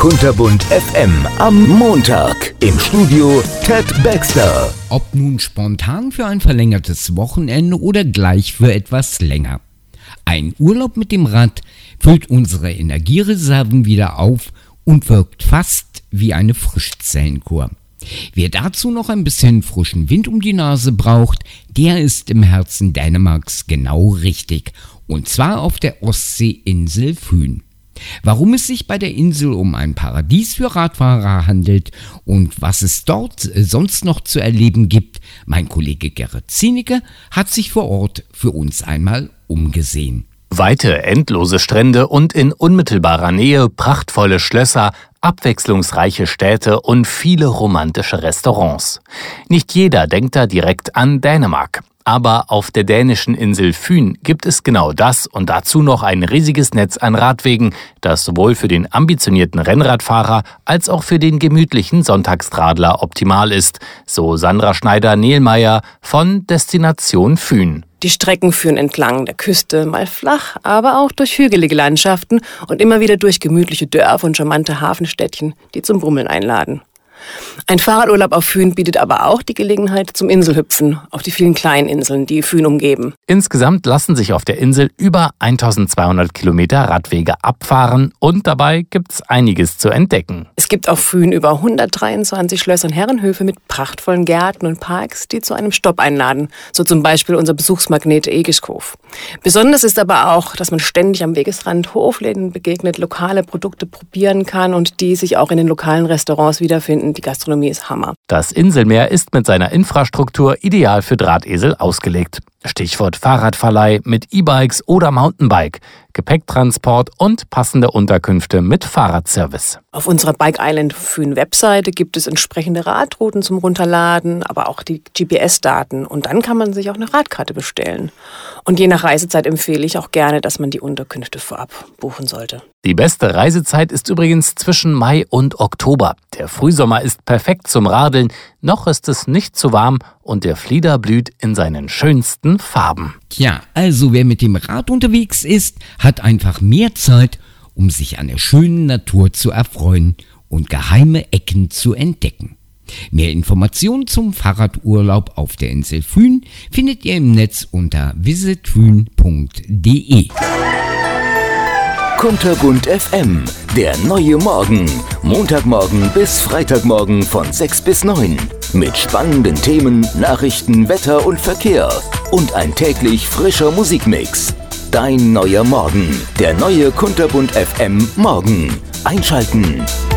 Kunterbunt FM am Montag. Im Studio Ted Baxter. Ob nun spontan für ein verlängertes Wochenende oder gleich für etwas länger. Ein Urlaub mit dem Rad füllt unsere Energiereserven wieder auf und wirkt fast wie eine Frischzellenkur. Wer dazu noch ein bisschen frischen Wind um die Nase braucht, der ist im Herzen Dänemarks genau richtig. Und zwar auf der Ostseeinsel Fyn. Warum es sich bei der Insel um ein Paradies für Radfahrer handelt und was es dort sonst noch zu erleben gibt, mein Kollege Gerrit Zienecke hat sich vor Ort für uns einmal umgesehen. Weite, endlose Strände und in unmittelbarer Nähe prachtvolle Schlösser, abwechslungsreiche Städte und viele romantische Restaurants. Nicht jeder denkt da direkt an Dänemark. Aber auf der dänischen Insel Fyn gibt es genau das und dazu noch ein riesiges Netz an Radwegen, das sowohl für den ambitionierten Rennradfahrer als auch für den gemütlichen Sonntagsradler optimal ist, so Sandra Schneider-Nehlmeier von Destination Fyn. Die Strecken führen entlang der Küste, mal flach, aber auch durch hügelige Landschaften und immer wieder durch gemütliche Dörfer und charmante Hafenstädtchen, die zum Bummeln einladen. Ein Fahrradurlaub auf Fyn bietet aber auch die Gelegenheit zum Inselhüpfen auf die vielen kleinen Inseln, die Fyn umgeben. Insgesamt lassen sich auf der Insel über 1200 Kilometer Radwege abfahren und dabei gibt's einiges zu entdecken. Es gibt auf Fyn über 123 Schlösser und Herrenhöfe mit prachtvollen Gärten und Parks, die zu einem Stopp einladen, so zum Beispiel unser Besuchsmagnet Egiskhof. Besonders ist aber auch, dass man ständig am Wegesrand Hofläden begegnet, lokale Produkte probieren kann und die sich auch in den lokalen Restaurants wiederfinden. Die Gastronomie ist Hammer. Das Inselmeer ist mit seiner Infrastruktur ideal für Drahtesel ausgelegt. Stichwort Fahrradverleih mit E-Bikes oder Mountainbike, Gepäcktransport und passende Unterkünfte mit Fahrradservice. Auf unserer Bike Island Fyn Webseite gibt es entsprechende Radrouten zum Runterladen, aber auch die GPS-Daten. Und dann kann man sich auch eine Radkarte bestellen. Und je nach Reisezeit empfehle ich auch gerne, dass man die Unterkünfte vorab buchen sollte. Die beste Reisezeit ist übrigens zwischen Mai und Oktober. Der Frühsommer ist perfekt zum Radeln, noch ist es nicht zu warm und der Flieder blüht in seinen schönsten Farben. Tja, also wer mit dem Rad unterwegs ist, hat einfach mehr Zeit, um sich an der schönen Natur zu erfreuen und geheime Ecken zu entdecken. Mehr Informationen zum Fahrradurlaub auf der Insel Fyn findet ihr im Netz unter visitfyn.de. Kunterbunt FM, der neue Morgen. Montagmorgen bis Freitagmorgen von 6 bis 9. Mit spannenden Themen, Nachrichten, Wetter und Verkehr. Und ein täglich frischer Musikmix. Dein neuer Morgen. Der neue Kunterbunt FM Morgen. Einschalten.